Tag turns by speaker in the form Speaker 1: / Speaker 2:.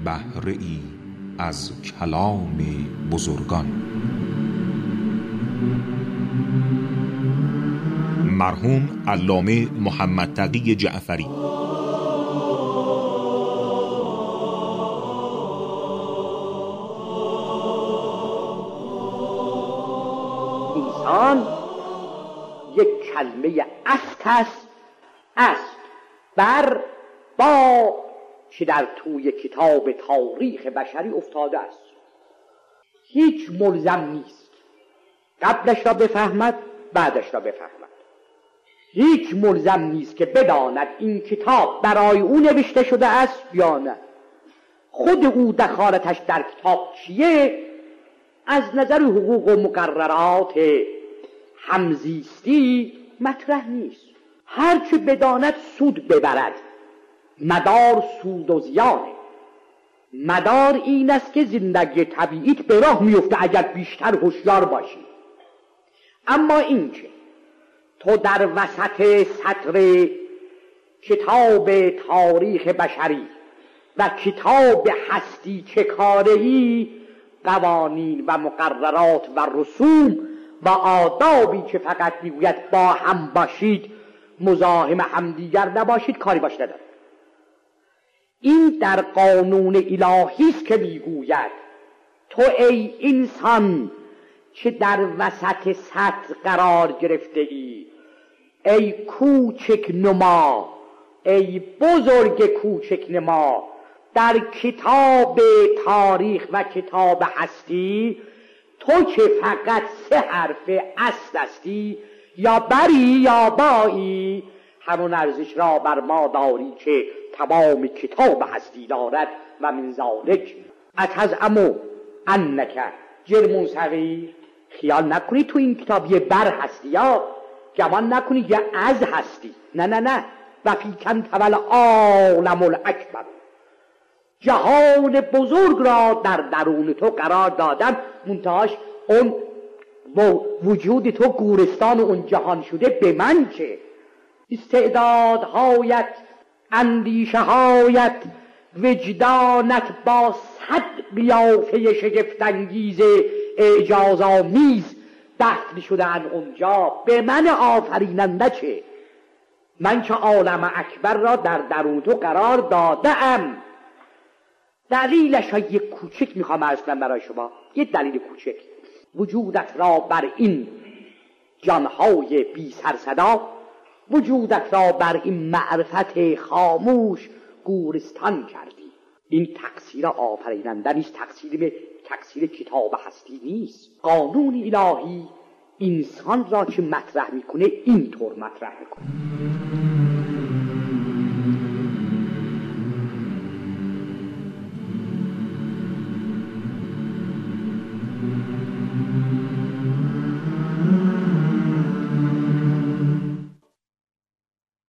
Speaker 1: بهره‌ای از کلام بزرگان. مرحوم علامه محمد تقی جعفری.
Speaker 2: انسان یک کلمه است بر با که در توی کتاب تاریخ بشری افتاده است. هیچ ملزم نیست قبلش را بفهمد بعدش را بفهمد. هیچ ملزم نیست که بداند این کتاب برای او نوشته شده است یا نه. خود او دخالتش در کتاب چیه از نظر حقوق و مقررات همزیستی مطرح نیست. هرچه بداند سود ببرد. مدار سود و زیانه. مدار این است که زندگی طبیعیت به راه میفته اگر بیشتر هوشیار باشی. اما این که تو در وسط سطر کتاب تاریخ بشری و کتاب هستی چه کاره‌ای، قوانین و مقررات و رسوم و آدابی که فقط میگوید با هم باشید مزاحم همدیگر نباشید کاری باش نداره. این در قانون الهی است که میگوید تو ای انسان که در وسط سطر قرار گرفته ای، ای کوچک نما، ای بزرگ کوچک نما، در کتاب تاریخ و کتاب هستی تو که فقط 3 حرف اصل هستی، یا بری یا بایی، همون ارزش را بر ما داری که تمام کتاب هستی دارد. و من ذالک اتزعم انک جرم صغیر. خیال نکنی تو این کتاب یه بر هستی، یا گمان نکنی یه از هستی. نه نه نه. و فی کن تول عالم الاکبر، جهان بزرگ را در درون تو قرار دادم. منتهاش اون وجود تو گورستان اون جهان شده به من که استعدادهایت، اندیشهایت، وجدانت با 100 قیافه شگفت‌انگیز اعجازآمیز دفن شدن اونجا. به من آفریننده چه؟ من که عالم اکبر را در درون تو قرار دادم. دلیلش را یک کوچک میخوام عرض کنم برای شما. یه دلیل کوچک. وجودت را بر این جانهای بی سرصدا، وجودت را بر این معرفت خاموش گورستان کردی. این تقصیر آفریننده نیست، تقصیر کتاب هستی نیست. قانون الهی انسان را که مطرح میکنه اینطور مطرح میکنه.